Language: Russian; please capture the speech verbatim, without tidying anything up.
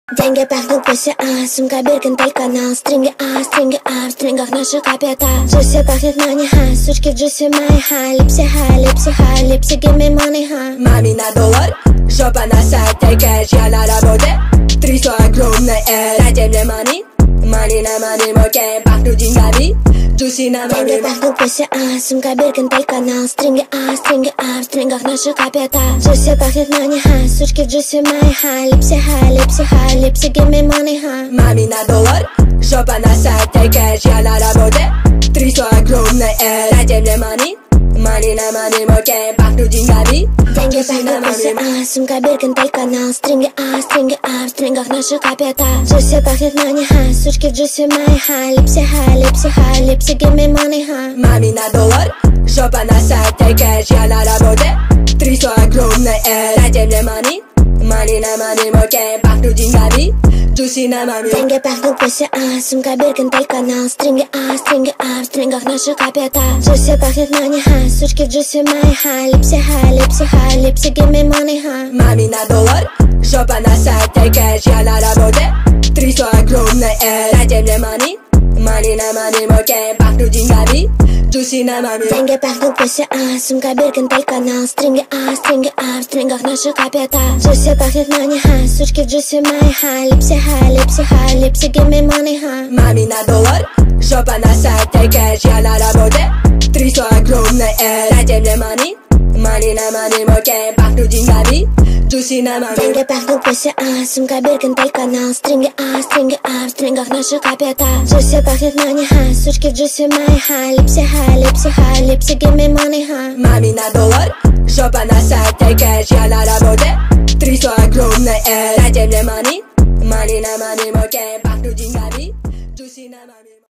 Деньги пахнут пусть, а сумка Биркин, канал. Стринги, а, стринги, а, в стрингах наша капитал. Джуси пахнет мани, ха, сучки в джуси мои, ха. Липси, ха, липси, ха, липси, give me money, ха. Мами на доллар, жопа на сайте, кэш, я на работе. Трясу огромное, дайте мне money. Money на money, мокей, пахнут деньгами. Джуси на Деньги money. пахнут пусть, а сумка Биркин, канал. Стринги, а, стринги, а, в стрингах наша капитал. Джуси пахнет мани, ха, сучки в джуси мои, ха. Липси, ха, липси, ха, липси, give me money, ха. Мами на доллар, жопа на сайте, кэш, я на работе. Трясу огромное, дайте мне money. Money на money, мокей, пахнут деньгами. Деньги пахнут пусть, а сумка Биркин, канал. Стринги, а, стринги, а, в стрингах наша капитал. Джуси пахнет мани, ха, сучки в джуси мои, ха. Липси, ха, липси, ха, липси, give me money, ха. Мами на доллар, жопа на сайте, кэш, я на работе. Трясу огромное, дайте мне money. Money на money, мокей, пахнут деньгами. Джуси на маме. Деньги пахнут пусть, а сумка Биркин, канал. Стринги, а, стринги, а, в стрингах наша капитал. Джуси пахнет мани, ха, сучки в джуси мои, ха. Липси, ха, липси, ха, липси, give me money, ха. Мами на доллар, жопа на сайте, кэш, я на работе. Трясу огромное, дайте мне money. Money на money, мокей, пахнут деньгами. Джуси на маме. Деньги пахнут пусть, а сумка Биркин, канал. Стринги, а, стринги, а, в стрингах наша капитал. Джуси пахнет мани, ха, сучки в джуси мои, ха. Липси, ха, липси, ха, липси, give me money, ха. Мами на доллар, жопа на сайте, кэш, я на работе. Трясу огромное, дайте мне money. Money на money, мокей, пахнут деньгами. Джуси на маме. Деньги пахнут пусть, а сумка Биркин, канал. Стринги, а, стринги, а, в стрингах наша капитал. Джуси пахнет мани, ха, сучки в джуси мои, ха. Липси, ха, липси, ха, липси, give me money, ха. Мами на доллар, жопа на сайте, кэш, я на работе. Трясу огромное, дайте мне money. Money на money, мокей, пахнут деньгами. Джуси на маме.